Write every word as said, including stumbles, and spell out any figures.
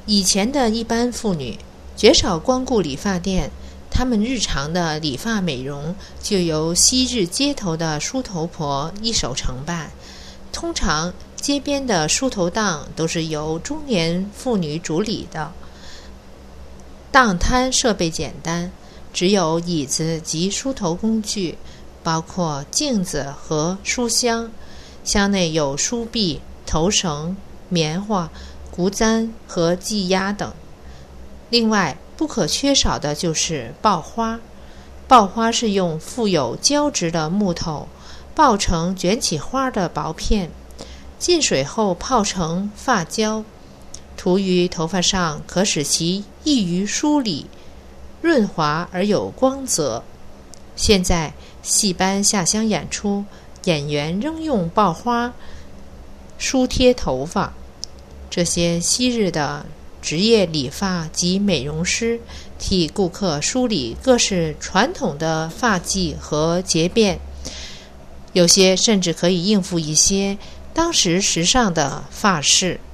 以前的一般妇女绝少光顾理发店，她们日常的理发美容就由昔日街头的梳头婆一手承办。通常街边的梳头档都是由中年妇女主理的，档摊设备简单，只有椅子及梳头工具，包括镜子和梳箱，箱内有梳篦、头绳、棉花、骨簪和系压等。另外不可缺少的就是爆花。爆花是用富有胶质的木头爆成卷起花的薄片，浸水后泡成发胶，涂于头发上，可使其易于梳理，润滑而有光泽。现在戏班下乡演出，演员仍用爆花梳贴头发。这些昔日的职业理发及美容师替顾客梳理各式传统的发髻和结辫，有些甚至可以应付一些当时时尚的发饰。